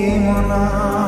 मना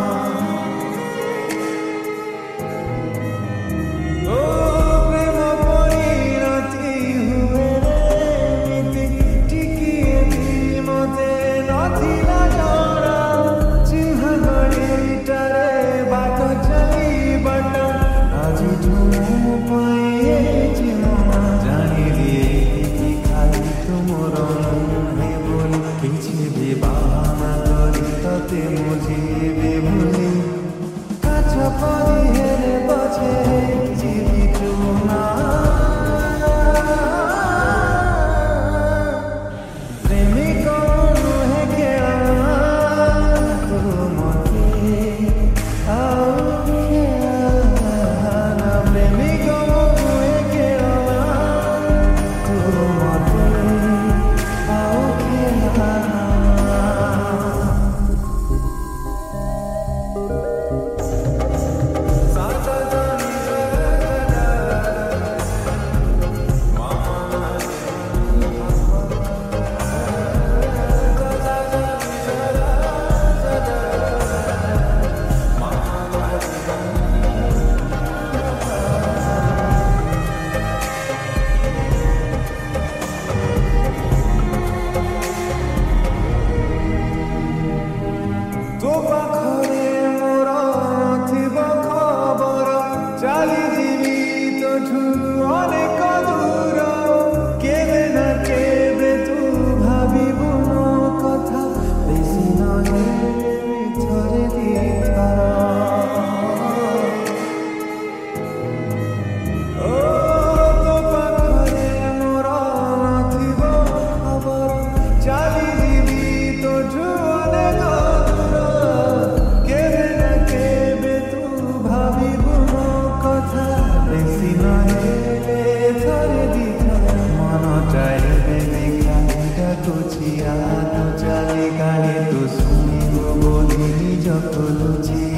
मुझे भी भूली काचा पानी हेरे बचे जीवी चुना प्रेमी कौन है क्या तू मते आओ क्या प्रेमी कौन है क्या तू मते आओ क्या तो पाखरे मोर नथिब खबर चाली जीवी तोठू अनेक दूर केबे ना केबे तू भाबिबु मो कथा बेसी नहे थरे दिथर तो पाखरे मोर नथिब खबर चाली जीवी तोठू अनेक तुझिया तू चाली काहे तू सुनिबो बोली निज लुचि